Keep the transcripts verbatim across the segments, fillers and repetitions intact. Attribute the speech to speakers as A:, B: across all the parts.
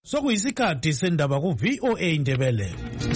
A: Sokuyisikhathi sendaba ku V O A Ndebele.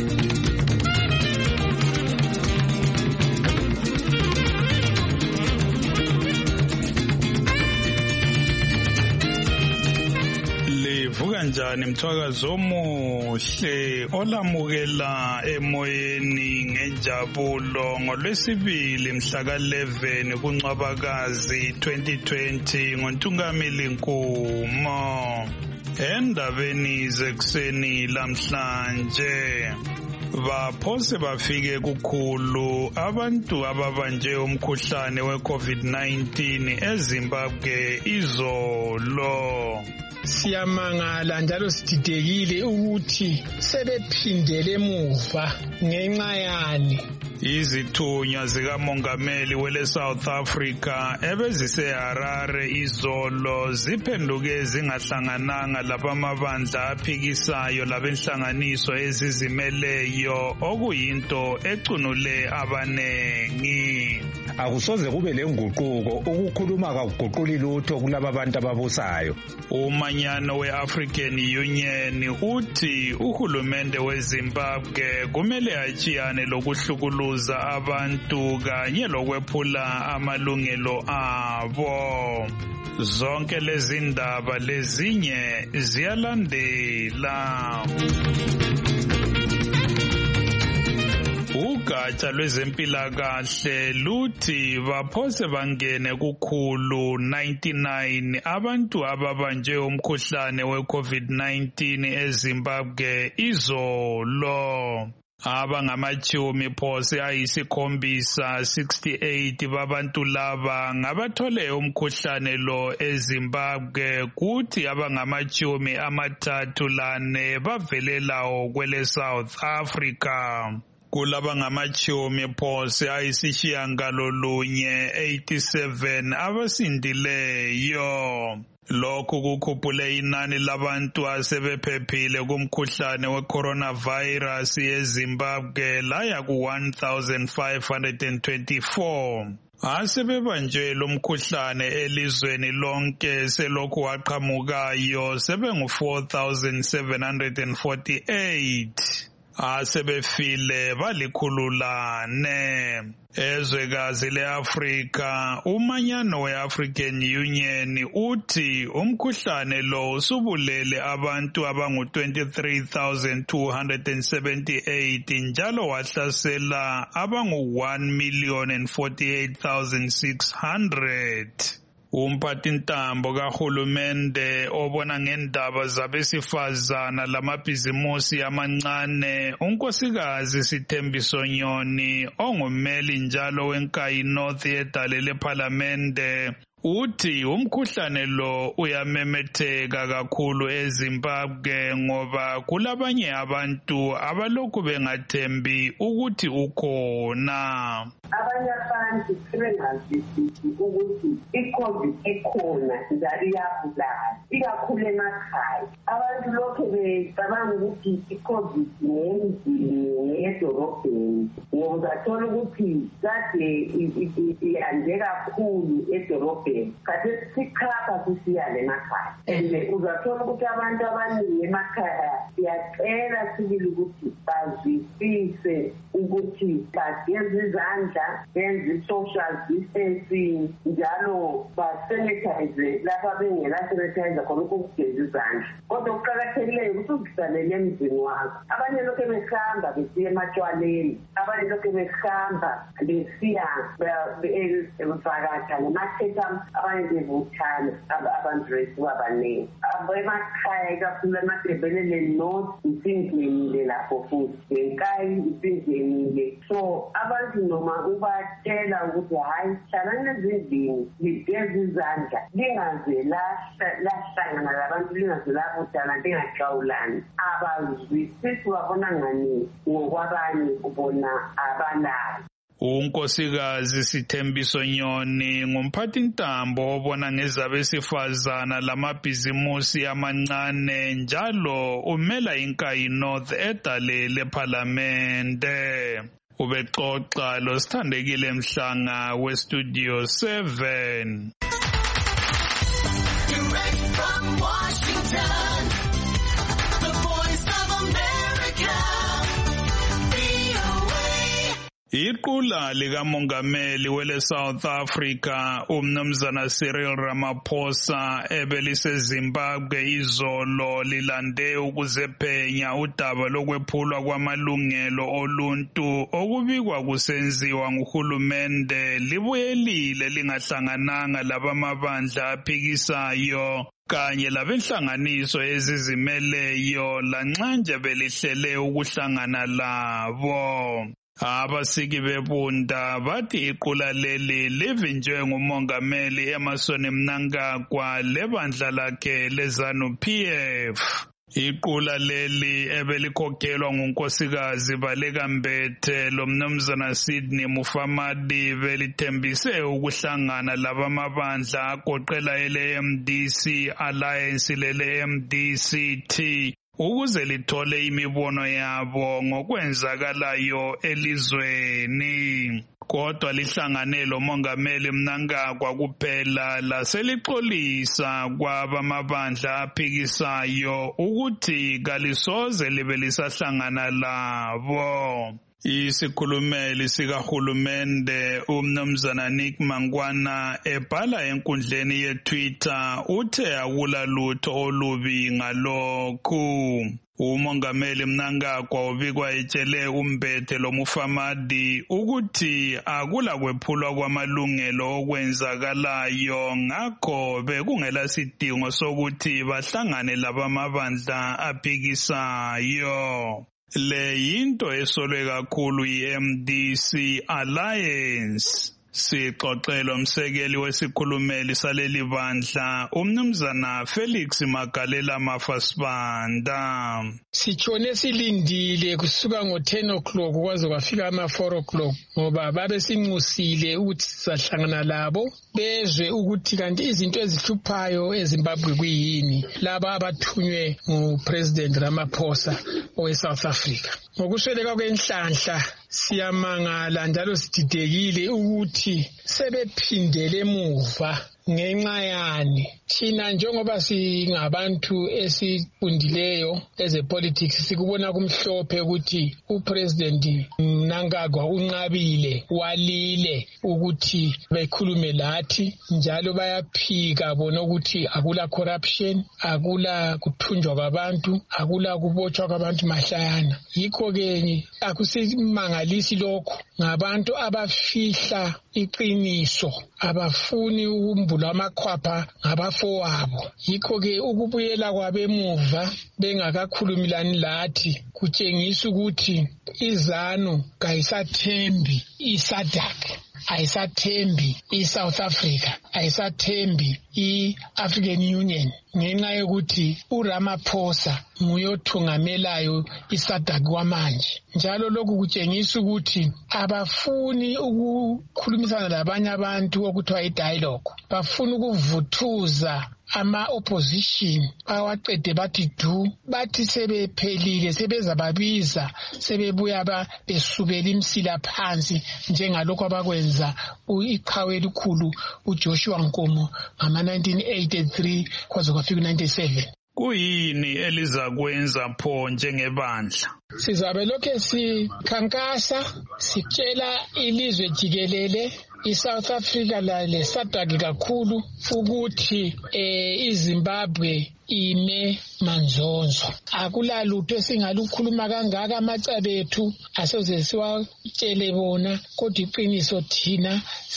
B: Livuka njani mthwakazo omuhle olamukela emoyeni ngenjabulo ngolwesibili mhla ka eleven kuNcwabakazi twenty twenty ngoNtungamili Nkumo. Endabeni zekuseni lamhlanje baphose bafike kukhulu abantu ababanje umkhuhlane we-COVID nineteen eZimbabwe izolo.
C: Siyamangala njalo sididekile ukuthi sebephindele emuva ngenxa yani.
B: Izithunywa zikamongameli wele South Africa ebeziseHarare izolo ziphenduke zingahlangananga labamabandla aphikisayo labenhlanganiso ezizimeleyo okuyinto ecunule abanengi.
D: Akusoze kube lenguquko ukukhuluma kakuguquli lutho kulaba bantu ababusayo.
B: Umanyano we-African Union uthi uhulumende weZimbabwe kumele achiyane lokuhlukuluza abantu kanye lokwephula amalungelo abo. Zonke lezi ndaba lezinye ziyalandela. Ugatsha lwezempilakahle luthi baphose bangene kukhulu ninety-nine abantu ababanje umkhuhlane we-COVID nineteen eZimbabwe izolo. Abangamachumi phose ayisikhombisa sixty-eight babantu laba ngabathole umkhuhlane lo eZimbabwe kuthi abangamachumi amathathu lane bavelelayo kwele South Africa. Kulaba ngamachumi phose ayisishiyangalolunye eighty-seven abasindileyo. Lokhu kukhuphule inani labantu asebephephile kumkhuhlane we-coronavirus eZimbabwe laya ku one thousand five hundred twenty-four. Asebebanje lo mkhuhlane elizweni lonke selokhu waqhamukayo sebengu four thousand seven hundred forty-eight. Asebefile balikhululane. Ezwekazi le-Afrika, umanyano we-African Union uthi umkhuhlane lo usubulele abantu abangu twenty-three thousand two hundred seventy-eight njalo wahlasela abangu one million and forty-eight thousand six hundred. Umphathintambo kahulumende obona ngendaba zabesifazana lamabhizimusi amancane unkosikazi Sithembiso Nyoni ongumeli njalo wenkayi North yedale lePhalamende uthi umkhuhlane lo uyamemetheka kakhulu eZimbabwe ngoba kulabanye abantu abalokhu bengathembi ukuthi ukhona.
E: Abanye abantu sebengazwisisi ukuthi iCovid ikhona njalo iyabulala ikakhulu emakhaya. Abantu lokhu becabanga ukuthi iCovid ngendlini edorobheni ngoba uzathola ukuthi kade iyande kakhulu edorobheni kade sikhapha sisiyale emakhaya. And uzathola ukuthi abantu abaningi emakhaya siyacela sibili ukuthi bazwisise ukuthi bageze izandla benze social distancing njalo basanitize lapha bengela sanitize khona ukugeza izandla. Kodwa ukuqakathekileyo ukuthi uzisalele emzini wakho. Abanye lokho behamba besiya ematshwaleni, abanye lokho behamba besiya bevakasha nematheka, abanye bevuthana abantu resiwa abaningi. Emakhaya kakhulu emadebelele north isingenile lapho futhi ngenkayi isingenile. So abantu noma ubatshela ukuthi hayi hlalani ezindlini ligeze izandla lingaze lahlangana labantu lingaze labuthana lingaqawulani. Abazwisisi babona ngani ngokwabanye ubona abalayo.
B: Unkosikazi Sithembiso Nyoni ngumphathintambo obona ngezabesifazana lamabhizimusi amancane njalo umela inkayi North edale lePhalamende. Ubexoxa lo Sithandekile Mhlanga weStudio seven.
F: Direct from Washington,
B: Iqula likamongameli wele South Africa umnumzana Cyril Ramaphosa ebeliseZimbabwe izolo lilande ukuzephenya udaba lokwephulwa kwamalungelo oluntu okubikwa kusenziwa nguhulumende libuyelile lingahlangananga labamabandla aphikisayo kanye labenhlanganiso ezizimeleyo lanxa nje belihlele ukuhlangana labo. Abasiki bebunda bathi iqula leli livinjwe ngumongameli Emmerson Mnangagwa lebandla lakhe leZANU P F. Iqula leli ebelikhokhelwa ngunkosikazi Baleka Mbete lomnumzana Sydney Mufamadi belithembise ukuhlangana labamabandla agoqela ele M D C Alliance lele M D C T ukuze lithole imibono yabo ngokwenzakalayo elizweni. Kodwa lihlangane lomongameli Mnangagwa kuphela laselixolisa kwabamabandla aphikisayo ukuthi kalisoze libe lisahlangana labo. Isikhulumeli sikahulumende umnumzana Nick Mangwana ebhala enkundleni yeTwitter uthe akula lutho olubi ngalokhu. Umongameli Mnangagwa ubikwa etshele uMbete loMufamadi ukuthi akula kwephulwa kwamalungelo okwenzakalayo ngakho bekungela sidingo sokuthi bahlangane labamabandla aphikisayo. Le yinto esolwe kakhulu i-M D C Alliance. Sixoxela umsekeli wesikhulumeli saleli bandla umnumzana Felix Magalela Mafasibanda.
C: Sitshone silindile kusuka ngo ten o'clock kwaze kwafika ama four o'clock ngoba babe sinxusile ukuthi sizahlangana labo bezwe ukuthi kanti izinto ezihluphayo eZimbabwe kuyini laba abathunywe nguPresident Ramaphosa owe South Africa. Ngokusweleka kwenhlanhla siyamangala njalo sididekile ukuthi sebephindele emuva ngenxa yani. Thina njengoba singabantu esifundileyo ezepolitics sikubona kumhlophe ukuthi uPresident Mnangagwa unqabile walile ukuthi bekhulume lathi njalo bayaphika bona ukuthi akula corruption, akula kuthunjwa kwabantu, akula kubotshwa kwabantu mahlayana. Yikho ke akusimangalisi lokho ngabantu abafihla iqiniso abafuni ukumbula amakhwapha ngabafowabo. Yikho ke ukubuyela kwabemuva bengakakhulumilani lathi kutshengisa ukuthi iZANU kayisathembi iSADC, ayisathembi iSouth Africa, ayisathembi iAfrican Union ngenxa yokuthi uRamaphosa nguyothungamelayo iSADC kwamanje. Njalo lokhu kutshengisa ukuthi abafuni ukukhulumisana labanye abantu okuthiwa idialogue, bafuna ukuvuthuza ama-opposition bawaqede bathi du, bathi sebephelile sebezababiza sebebuya besukela imsila phansi njengalokho abakwenza iqhawe elikhulu uJoshua Nkomo ngama nineteen eighty-three kwaze kwafika ninety-seven.
B: Kuyini elizakwenza pho njengebandla?
C: Sizabe lokho sikhankasa sitshela ilizwe jikelele iSouth Africa la le SADC kakhulu ukuthi eh iZimbabwe ime manzonzo. Akula lutho esingalukhuluma kangaka amacabethu asoze siwatshele bona kodwa iqiniso thina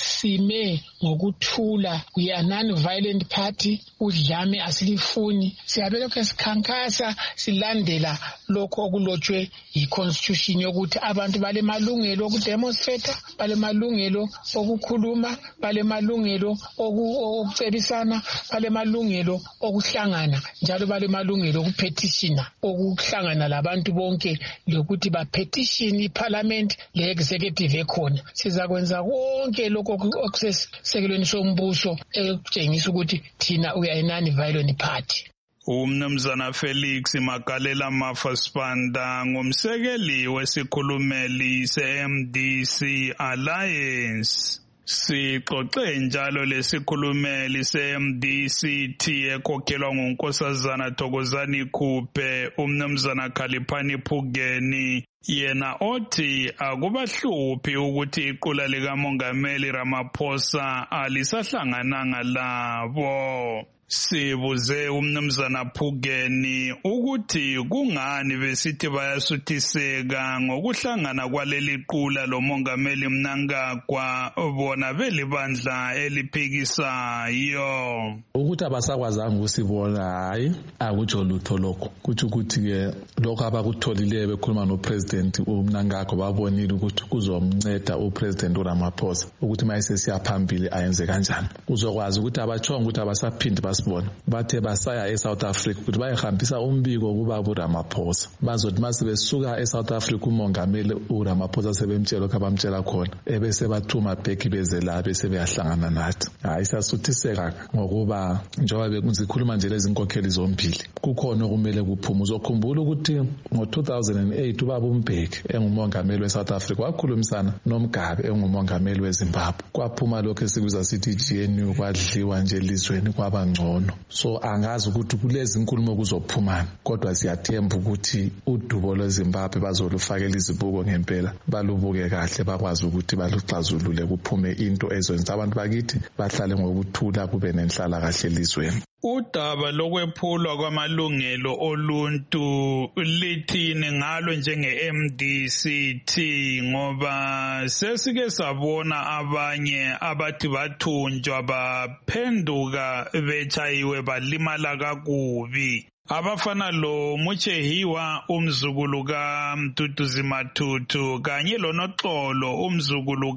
C: sime ngokuthula. We are non-violent party, udlame asilifuni. Siyabe lokho sikhankasa silandela lokho okulotshwe yi-constitution yokuthi abantu bale malungelo okudemonstrate, bale malungelo okukhuluma, bale malungelo okucebisana, bale malungelo okuhlangana, njalo bale malungelo okupetitiona, okuhlangana labantu bonke lokuthi ba petition iParliament le executive ekhona. Sizakwenza konke lokho okusesekelweni sombuso ekutshengisa ukuthi thina we are a non-violent party.
B: Umnumzana Felix Magalela Mafasibanda ngumsekeli wesikhulumeli se-M D C Alliance. Sixoxe njalo lesikhulumeli se-M D C T ekhokhelwa ngunkosazana Thokozani Khuphe umnumzana Khaliphani Phugeni yena othi akubahluphi ukuthi iqula likamongameli Ramaphosa alisahlangananga labo. Sibuze umnumzana Phugeni ukuthi kungani besithi bayasuthiseka ngokuhlangana kwaleli qula lomongameli Mnangagwa bona belibandla eliphikisayo.
F: Ukuthi abasakwazanga ukusibona hayi akutsho lutho lokho. Kuthi ukuthi ke lokho abakutholile bekhuluma no president uMnangagwa babonile ukuthi kuzomnceda u president uRamaphosa ukuthi mayise siyaphambili ayenze kanjani. Uzokwazi ukuthi abachonga ukuthi abasaphindi sibona bathe basaya eSouth Africa ukuthi bayihambisa umbiko kuba uRamaphosa bazothi masibesuka eSouth Africa umongameli uRamaphosa sebemtshela lokho abamtshela khona ebese bathuma back beze la bese beyahlangana nathi. Hayi sasuthiseka ngokuba njengoba bekuzikhuluma nje lezi inkokheli zombili kukhona okumele kuphume. Uzokhumbula ukuthi ngo two thousand eight ubaba uMbeki engumongameli weSouth Africa wakhulumisana noMgabe engumongameli weZimbabwe kwaphuma lokho esikuza sithi G N U kwadliwa nje elizweni kwabangcono. So angazi ukuthi kulezi inkulumo kuzophumana kodwa siyathemba ukuthi udubo lweZimbabwe bazolufakela izibuko ngempela balubuke kahle bakwazi ukuthi baluxazulule kuphume into ezwenza abantu bakithi bahlale ngokuthula kube nenhlala kahle elizweni.
B: Udaba lokwephulwa kwamalungelo oluntu lithini ngalo njenge-M D C T ngoba sesike sabona abanye abathi bathunjwa baphenduka bechayiwe balimala kakubi. Abafana lo Muchehiwa umzukulu kaMduduzi Matutu kanye loNoxolo umzukulu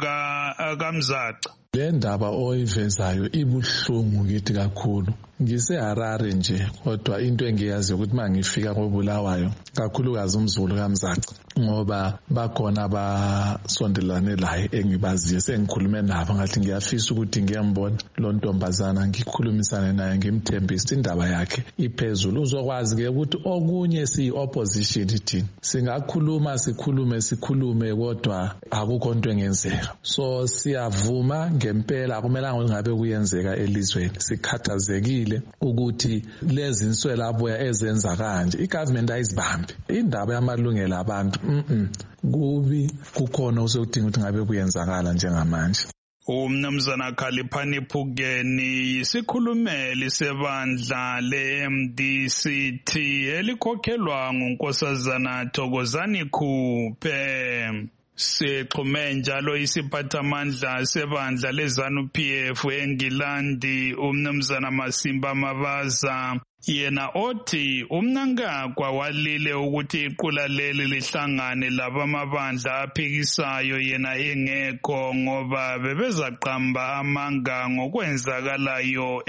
B: kaMzaca.
F: Le ndaba oyivezayo ibuhlungu kithi kakhulu. NgiseHarare nje kodwa into engiyazi ukuthi mangifika koBulawayo kakhulukazi umzulu kaMzaca ngoba bakhona abasondelane laye engibaziyo sengikhulume nabo ngathi ngiyafisa ukuthi ngiyambona lo ntombazana ngikhulumisane naye ngimthembise indaba yakhe iphezulu. Uzokwazi ke ukuthi okunye si opposition thina singakhuluma sikhulume sikhulume kodwa akukho into engenzeka. So siyavuma ngempela akumelanga ukuthi ngabe kuyenzeka elizweni sikhathazekile ukuthi lezi inswela abuya ezenza kanje igovernment ayizibambi indaba yamalungelo abantu mhm kubi kukhona usokudinga ukuthi ngabe kuyenzakala njengamanje.
B: Umnumzana Khaliphani Phugeni yisikhulumeli sebandla le-M D C T elikhokhelwa ngunkosazana Thokozani Khuphe. Sixhume njalo isiphathamandla sebandla leZANU P F eNgilandi umnumzana Masimba Mabaza yena othi uMnangagwa walile ukuthi iqula leli lihlangane labamabandla aphikisayo yena engekho ngoba bebezaqamba amanga ngokwenzakalayo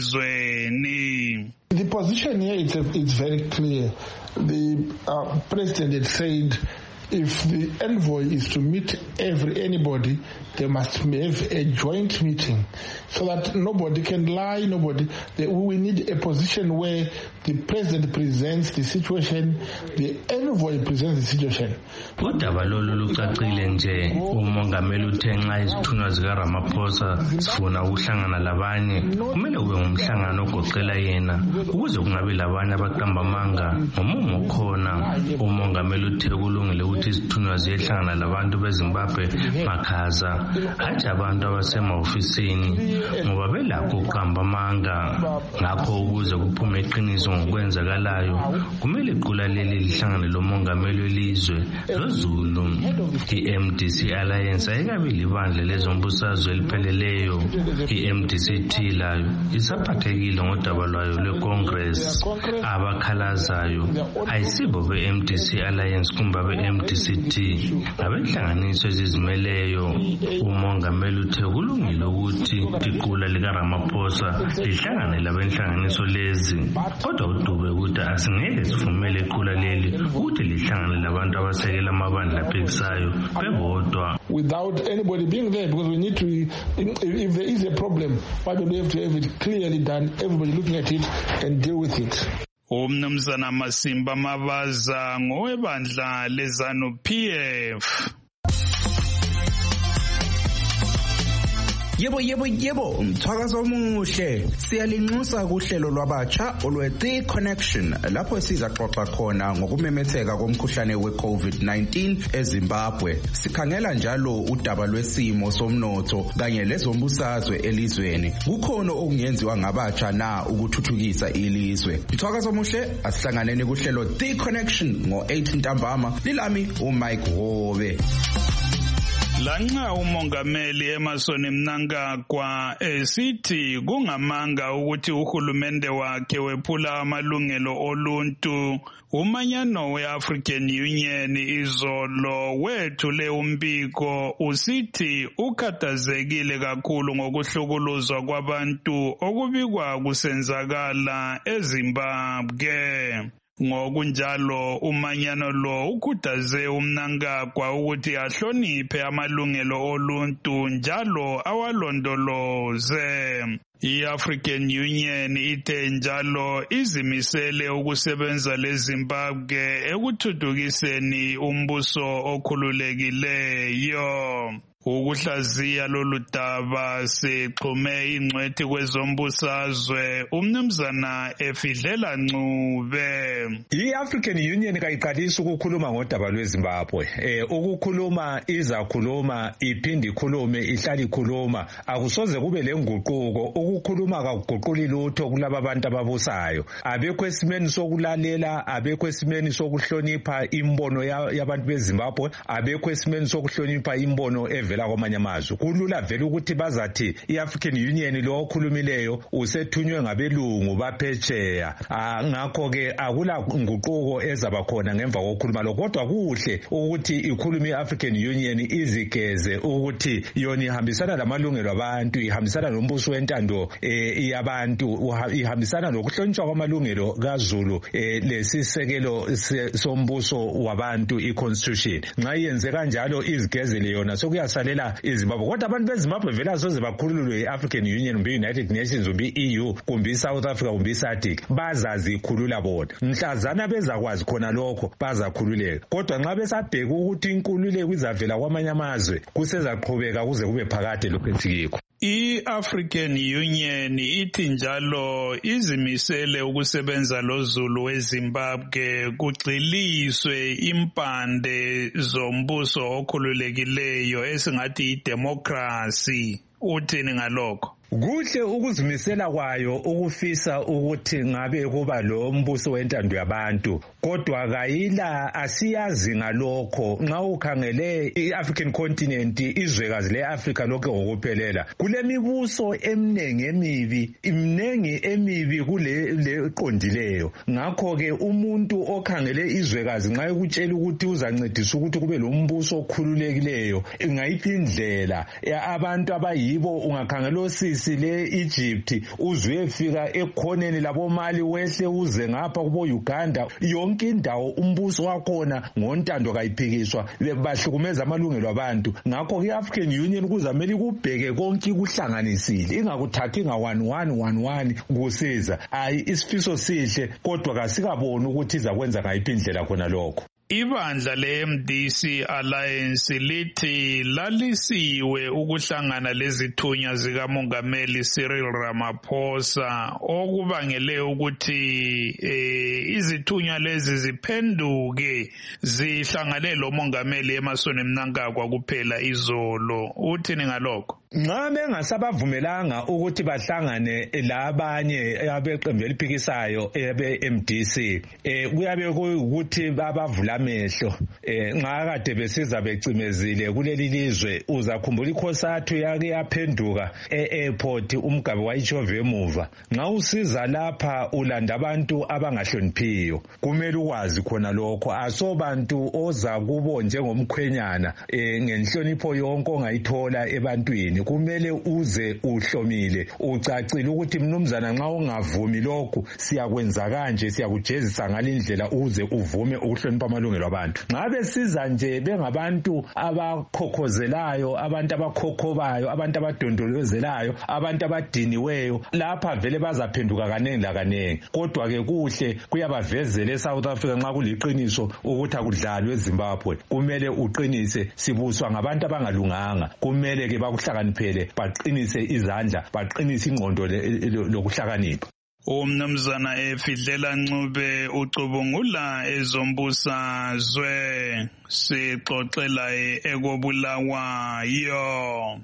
B: elizweni.
G: The position here is it's very clear. The uh, president had said if the envoy is to meet every anybody, they must have a joint meeting so that nobody can lie, nobody. They, we need a position where the president presents the situation, the envoy presents the situation.
H: Udaba lolu lucacile nje umongameli uthe nxa izithunywa zikaRamaphosa sifuna ukuhlangana labanye kumele ube ngumhlangano ogoqela yena ukuze kungabe labanye abaqamba amanga ngomumo khona. Umongameli uthe kulungile ukuthi izithunywa ziyehlangana labantu beZimbabwe makhaza hathi abantu abasemahofisini ngoba belakho ukuqamba amanga. Ngakho ukuze kuphume iqiniso ngokwenzakalayo kumele iqula leli lihlangane lomongameli welizwe loZulu. I-M D C Alliance ayikabi libandla lezombusazwe elipheleleyo. I-M D C T layo isaphathekile ngodaba lwayo lweCongress. Abakhalazayo ayisibo be-M D C Alliance kumbe be-M D C T ngabenhlanganiso ezizimeleyo. Umongameli uthe kulungile ukuthi iqula likaRamaphosa lihlangane labenhlanganiso lezi kodwa udube ukuthi asingeke sivumele iqula leli ukuthi lihlangane labantu abasekela amabandla aphikisayo bebodwa.
G: Without anybody being there, because we need to, if, if there is a problem, why do we have to have it clearly done, everybody looking at it and deal with it.
B: Umnumzana Masimba Mabaza ngowebandla leZANU P F.
I: Yebo yebo yebo, mthwakazo omuhle. Siyalinxusa kuhlelo lwabatsha olwe-The Connection lapho siza xoxa khona ngokumemetheka komkhuhlane we-COVID nineteen eZimbabwe. Sikhangela njalo udaba lwesimo somnotho kanye lezombusazwe elizweni. Kukhona okungenziwa ngabatsha na ukuthuthukisa ilizwe. Mthwakazo omuhle, asihlanganeni kuhlelo The Connection ngo-eight ntambama. Lilami uMike Hobe.
B: Lanxa umongameli Emmerson Mnangagwa esithi kungamanga ukuthi uhulumende wakhe wephula amalungelo oluntu, umanyano we-African Union izolo wethule umbiko usithi ukhathazekile kakhulu ngokuhlukuluzwa kwabantu okubikwa kusenzakala eZimbabwe. Ngokunjalo umanyano lo ukhuthaze uMnangagwa ukuthi ahloniphe amalungelo oluntu njalo awalondoloze. I-African Union ithe njalo izimisele ukusebenza leZimbabwe ekuthuthukiseni umbuso okhululekileyo. Ukuhlaziya lolu daba sixhume ingcwethi kwezombusazwe umnumzana Efidlela Ncube.
D: I-African Union kayiqalisa ukukhuluma ngodaba lweZimbabwe. Eh ukukhuluma izakhuluma iphinde ikhulume ihlala ikhuluma, akusoze kube lenguquko. Ukukhuluma kakuguquli lutho kulabo abantu ababusayo. Abekho esimeni sokulalela, abekho esimeni sokuhlonipha imbono yabantu beZimbabwe, abekho esimeni sokuhlonipha imbono eve la kwamanye amazwe. Kulula vele ukuthi bazathi i-African Union lo okhulumileyo usethunywe ngabelungu baphetsheya. Ngakho ke akula nguquko ezaba khona ngemva kokukhuluma lo, kodwa kuhle ukuthi ikhuluma i-African Union izigeze ukuthi yona ihambisana lamalungelo abantu, ihambisana nombuso wentando yabantu, ihambisana nokuhlonishwa kwamalungelo kaZulu lesisekelo sombuso wabantu i-Constitution. Nxa yenze kanjalo izigezele yona sokuyasalela iZimbabwe. Kodwa abantu beZimbabwe vele soze bakhululwe i-African Union kumbe i-United Nations kumbe i-E U kumbe i-South Africa kumbe i-SADC, bazazi ikhulula bona. Mhlazana bezakwazi khona lokho bazakhululeka. Kodwa nxa besabheka ukuthi inkululeko izavela kwamanye amazwe kusezaqhubeka kuze kube phakade lokho esikho.
B: I-African Union ithi njalo izimisele ukusebenza loZulu weZimbabwe kugxiliswe impande zombuso okhululekileyo esingathi idemocracy. Uthini ngalokho?
D: Kuhle ukuzimisela kwayo ukufisa ukuthi ngabe kuba lo mbuso wentando yabantu, kodwa kayila asiyazi ngalokho. Nxa ukhangele i-African continent, izwekazi le-Africa lokho ngokuphelela, kule mibuso eminengi emibi, imnengi emibi kule leqondileyo. Ngakho ke umuntu okhangele izwekazi nxa ekutshela ukuthi uzancedisa ukuthi kube lo mbuso okhululekileyo, ngayiphi indlela abantu abayibo ungakhangela osisi le Egypt uzuyefika ekhoneni labo Mali wehle uze ngapha kubo Uganda, yonke indawo umbuso wakhona ngontando kayiphikiswa, bahlukumeza amalungelo abantu. Ngakho i-African Union kuzamele kubheke konke kuhlanganisile, ingakuthathi nga one one one one kusiza. Ayi isifiso sihle kodwa kasikaboni ukuthi izakwenza ngayiphi indlela khona lokho.
B: Ibandla le-M D C Alliance lithi lalisiwe ukuhlangana lezithunywa zikamongameli Cyril Ramaphosa okubangele ukuthi eh, izithunywa lezi ziphenduke zihlangane lo mongameli Emmerson Mnangagwa kuphela izolo. Uthini ngalokho?
D: Nxa bengasabavumelanga ukuthi bahlangane labanye abeqembu eliphikisayo ebe-M D C, eh kuyabe ukuthi babavula amehlo. Eh nxa kade besiza becimezile kuleli lizwe, uzakhumbula ikhosathu yake yaphenduka e-airport umgabe wayitshove emuva. Nxa usiza lapha ulanda abantu abangahloniphiyo, kumele ukwazi khona lokho. Asobantu oza kubo njengomkhwenyana eh ngenhlonipho yonke ongayithola ebantwini. Kumele uze uhlomile ucacile ukuthi mnumzana nxa ungavumi lokhu siyakwenza kanje, siyakujezisa ngalindlela uze uvume ukuhlonipha amalungelo abantu. Ngabe siza nje bengabantu abakhokhozelayo, abantu abakhokhobayo, abantu abadondolozelayo, abantu abadiniweyo, lapha vele bazaphenduka kanengi lakanengi. Kodwa ke kuhle kuyabavezela eSouth Africa nxa kuliqiniso ukuthi akudlalwe eZimbabwe. Kumele uqinise sibuswa ngabantu abangalunganga. Kumele ke bakuhlakane bahlakaniphele baqinise izandla baqinise ingqondo lokuhlakanipha.
B: Umnumzana Efidlela Ncube ucubungula ezombusazwe sixoxela ekobulawayo.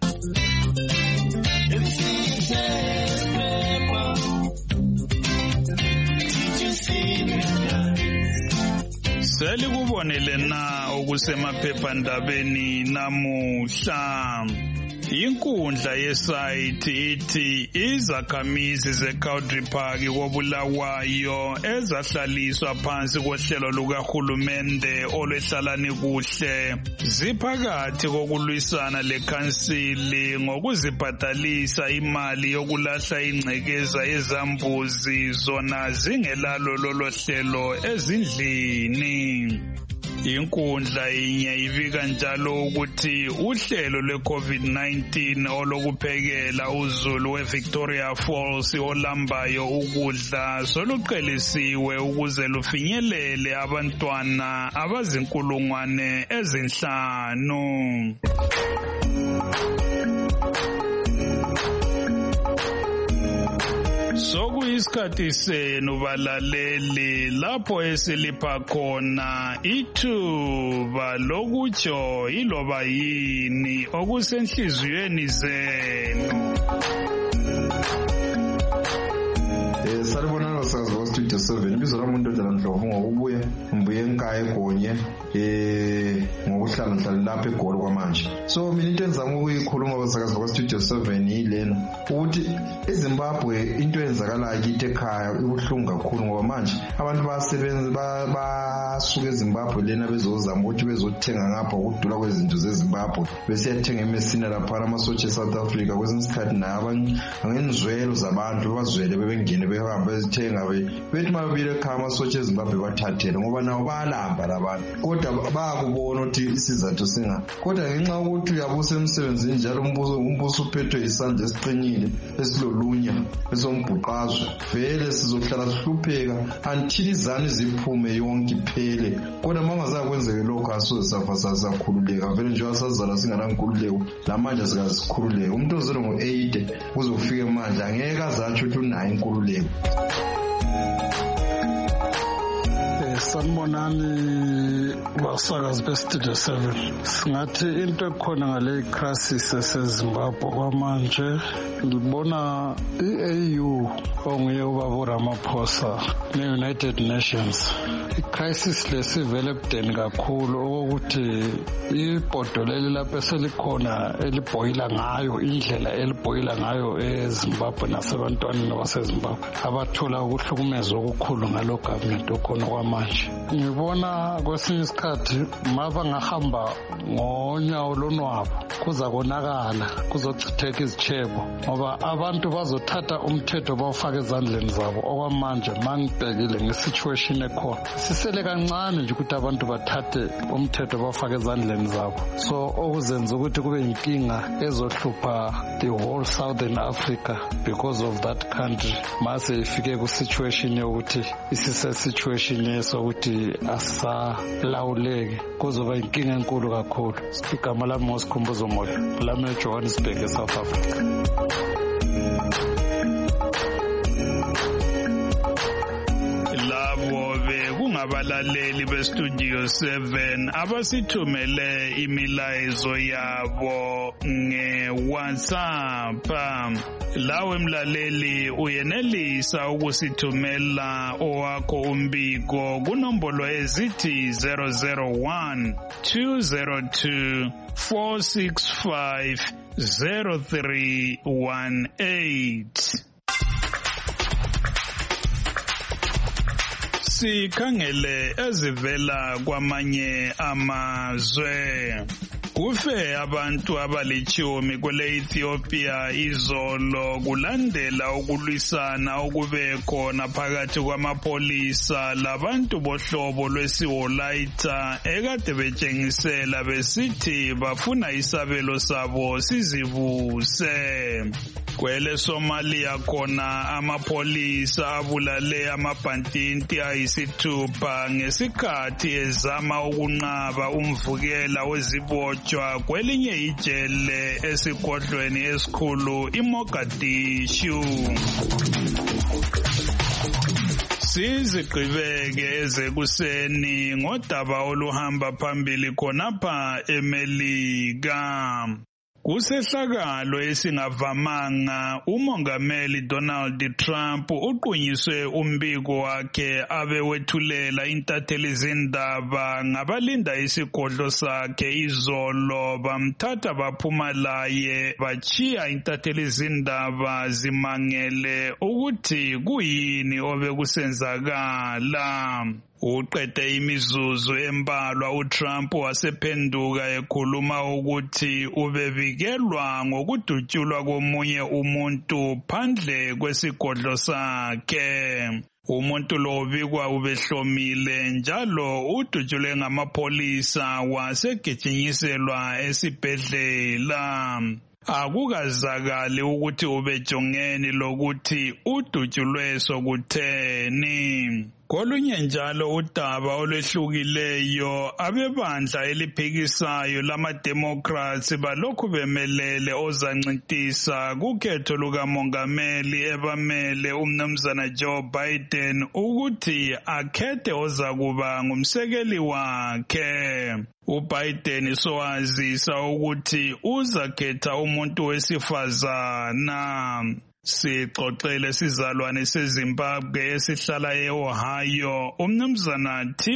B: Seli kubonele na okusemaphephandabeni namuhla. Inkundla yesayithi ithi izakhamizi zeCowdry Park kobulawayo ezahlaliswa phansi kohlelo lukahulumende olwehlalani kuhle ziphakathi kokulwisana lekhansili ngokuzibhadalisa imali yokulahla ingcekeza ezambuzi zona zingelalo lolo hlelo ezindlini. Inkundla inye ibika njalo ukuthi uhlelo lwe-COVID nineteen olokuphekela uzulu weVictoria Falls olambayo ukudla soluqelisiwe ukuze lufinyelele abantwana abazinkulungwane ezinhlanu. Sokuyisikhathi senu balaleli lapho esilipha khona ithuba lokutsho iloba yini okusenhliziyweni zenu.
J: Eh salibonana sazi wa Studio seven ibizo lami uNdodana Ndlovu ngokubuya ngibuye enkaye Gonye eh ngokuhlala nhlala lapha eGoli kwamanje. So mina into enzama ukuyikhuluma abasakazi bakwa Studio seven yilena ukuthi eZimbabwe into eyenzakala kithi ekhaya ibuhlungu kakhulu ngoba manje abantu basebenza basuka eZimbabwe lena bezozama ukuthi bezothenga ngapha ukudula kwezinto zeZimbabwe bese yathenga emesina lapha amasotsha eSouth Africa kwesinye isikhathi nabanye angenzwelo zabantu bazwele bebengene behamba bezithenga bethi mabile ekhaya amasotsha eZimbabwe bathathele ngoba nawo balamba labantu kodwa bayakubona ukuthi isizathu singa kodwa ngenxa ukuthi uyabusa emsebenzini njalo umbuso umbuso uphethwe isandla esiqinile esilolunya esombhuqazwe vele sizohlala sihlupheka until izani ziphume yonke iphele kodwa mangazakwenzeke lokho asoze safa sasakhululeka vele nje wasazala singanankululeko lamanje sikasikhululeka umuntu ozelo ngo-eighty kuzofika manje angeke azatsho ukuthi unayo inkululeko.
G: Sanibonani basakazi beStudio seven. Singathi into ekhona ngale crisis eseZimbabwe kwamanje ngibona i-A U onguye ubaba uRamaphosa ne-United Nations. I-crisis lesivele ebudeni kakhulu okokuthi ibhodo leli lapho eselikhona elibhoyila ngayo indlela elibhoyila ngayo eZimbabwe nasebantwaneni baseZimbabwe abathola ukuhlukumeza okukhulu ngalo government okhona kwamanje. Ngibona kwesinye isikhathi mava ngahamba ngonyawo lonwabo kuza konakala kuzochitheka izichebo ngoba abantu bazothatha umthetho bawufaka ezandleni zabo okwamanje mangibhekile ngesituation ekhona sisele kancane nje ukuthi abantu bathathe umthetho bawufaka ezandleni zabo so okuzenza ukuthi kube inkinga ezohlupha the whole Southern Africa because of that country mase ifike ku situation yokuthi isise situation yesokuthi asalawuleke kuzoba inkinga enkulu kakhulu. Igama lami ngosikhumbuzo moyo lami eJohannesburg eSouth Africa.
B: Labo kungabalaleli beStudio seven abasithumele imilayezo yabo ngeWhatsApp. Lawe mlaleli uyenelisa ukusithumela owakho umbiko kunombolo ezithi zero zero one two zero two four six five zero three one eight. Sikhangele ezivela kwamanye amazwe. Kufe abantu abalitshumi kwele Ethiopia izolo kulandela ukulwisana okube khona phakathi kwamapolisa labantu bohlobo lwesiwolaita ekade betshengisela besithi bafuna isabelo sabo sizivuse. Kwele Somalia khona amapolisa abulale amabhantinti ayisithupha ngesikhathi ezama ukunqaba umvukela wezibotshwa kwelinye ijele esigodlweni esikhulu iMogadishu. Sizigqibeke ezekuseni ngodaba oluhamba phambili khonapha eMelika. Kusehlakalo esingavamanga umongameli Donald Trump uqunyiswe umbiko wakhe abewethulela intatheli zindaba ngabalinda isigodlo sakhe izolo bamthatha baphuma laye bachiya intatheli zindaba zimangele ukuthi kuyini obekusenzakala. Uqede imizuzu embalwa uTrump wasephenduka ekhuluma ukuthi ubevikelwa ngokudutshulwa komunye umuntu phandle kwesigodlo sakhe. Umuntu lo ubikwa ubehlomile njalo udutshulwe ngamapolisa wasegijinyiselwa esibhedlela. Akukazakali ukuthi ubejongeni lokuthi udutshulwe sokutheni. Kolunye njalo udaba olwehlukileyo abebandla eliphikisayo lama-Democrats balokhu bemelele ozancintisa kukhetho lukamongameli ebamele umnumzana Joe Biden ukuthi akhethe ozakuba ngumsekeli wakhe. uBiden sowazisa ukuthi uzakhetha umuntu wesifazana. Sixoxele sizalwane seZimbabwe esihlala eOhio umnumzana Tim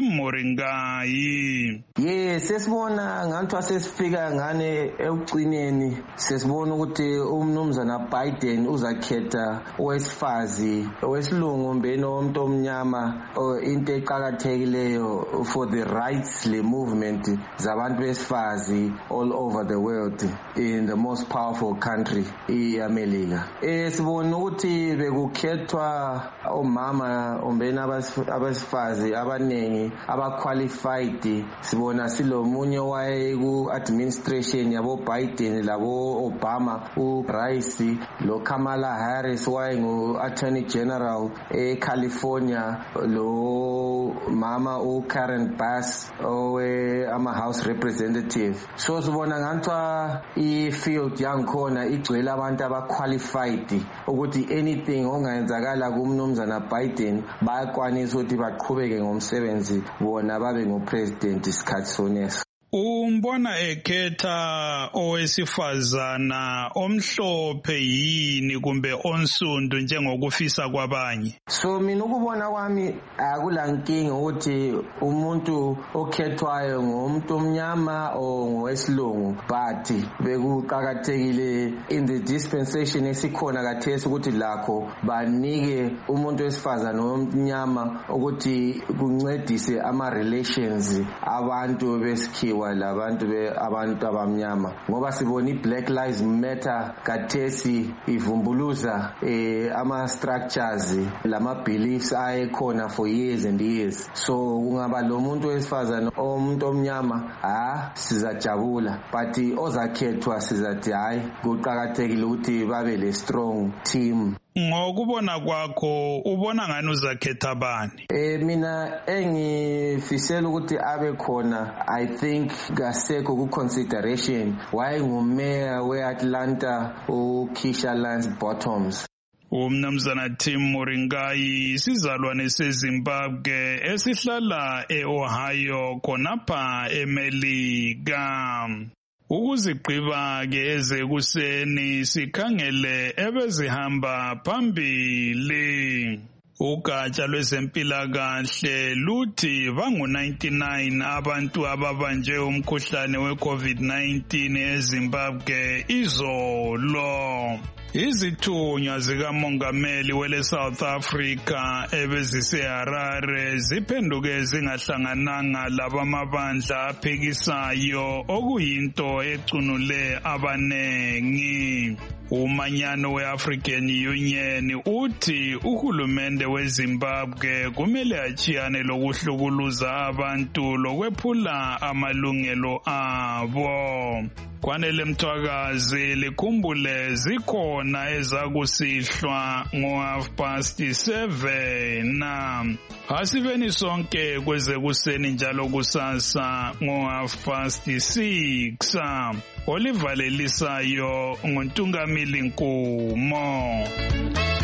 B: Moringai.
K: Ye sesibona ngathi sesifika ngane ekugcineni sesibona ukuthi umnumzana Biden uzakhetha owesifazi owesilungu mbeno umuntu omnyama into eqhakathekileyo for the rights le movement zabantu besifazi all over the world in the most powerful country iAmelika. Sibona ukuthi bekukhethwa omama ombeni abasifazi abanengi abaqualified. Sibona silomunye waye ku administration yabo Biden labo Obama uRice lo Kamala Harris waye ngu Attorney General e California lo mama u Karen Bass owe ama House Representative. So sibona ngantwa I field yankhona igcwele abantu abaqualified ukuthi anything ongayenzakala kumnumzana Biden bayakwanisa ukuthi baqhubeke ngomsebenzi bona babe ngopresident isikhathi sonesa.
B: Umbona ekhetha owesifazana omhlophe yini kumbe onsundu njengokufisa kwabanye?
K: So mina ukubona kwami akulankinga ukuthi umuntu okhethwayo ngumuntu omnyama o ngowesilungu, but bekuqhakathekile in the dispensation esikhona kathesi ukuthi lakho banike umuntu wesifazana nomnyama ukuthi kuncedise ama relations abantu besikhiwa labantu be abantu abamnyama, ngoba sibona iBlack Lives Matter kathesi ivumbuluza eh, ama structures lama beliefs ayekhona for years and years. So kungaba lo muntu wesifazana omuntu omnyama ah sizajabula, but ozakhethwa sizathi hayi kuqhakathekile ukuthi babe le strong team.
B: Ngokubona kwakho ubona ngani uzakhetha bani?
K: Eh mina engifisela ukuthi abe khona I think kasekho ku consideration waye ngumayor weAtlanta uKeisha Lance Bottoms.
B: Umnumzana Tim Moringai sizalwane seZimbabwe esihlala eOhio khonapha eMelika. Ukuzigqiba ke ezekuseni sikhangele ebezihamba phambili. Ugatsha lwezempilakahle luthi bangu ninety-nine abantu ababanjwe umkhuhlane weCovid nineteen eZimbabwe izolo. Izithunywa zikamongameli wele South Africa ebeziseHarare ziphenduke zingahlangananga labamabandla aphikisayo okuyinto ecunule abanengi. Umanyano we-African Union uthi uhulumende weZimbabwe kumele achiyane lokuhlukuluza abantu lokwephula amalungelo abo. Kwanele Mthwakazi likhumbule zikhona ezakusihlwa ngo half past seven. Asiveni sonke kweze kuseni njalo kusasa ngo half past six. Olivalelisayo nguNtungamili Nkumo.